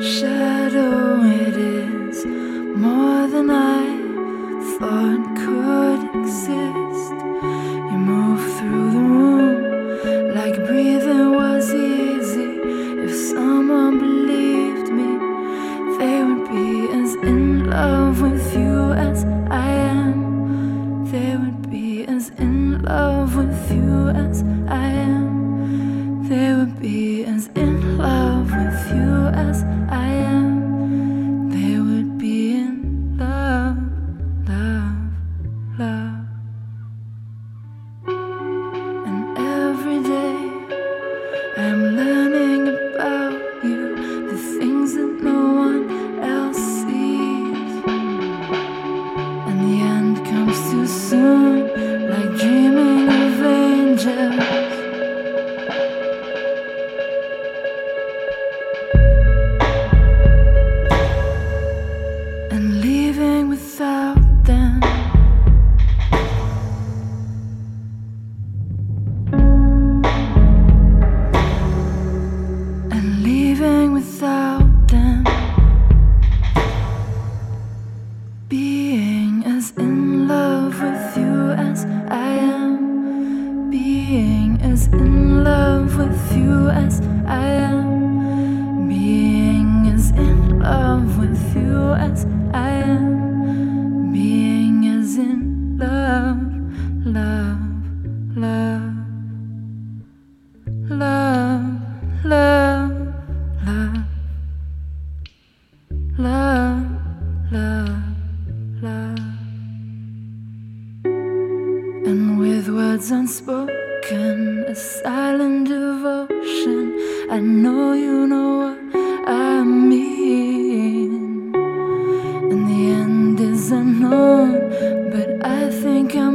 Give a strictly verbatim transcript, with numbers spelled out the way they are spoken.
Shadow, it is more than I thought could exist. You move through the room like breathing was easy. If someone believed me, they would be as in love with you as I am. They would be as in love with you as I am. They would be as in love with you as I am. They would be in love, love, love. And every day I'm learning about you, the things that no one else sees. And the end comes too soon, like dreaming of angels. And leaving without them. And leaving without them. Being as in love with you as I am. Being as in love with you as I am. Being as in love with you as I am. Being as in love, love, love, love, love, love, love, love, love. And with words unspoken, a silent devotion, I know you know what I mean. And the end is unknown, but I think I'm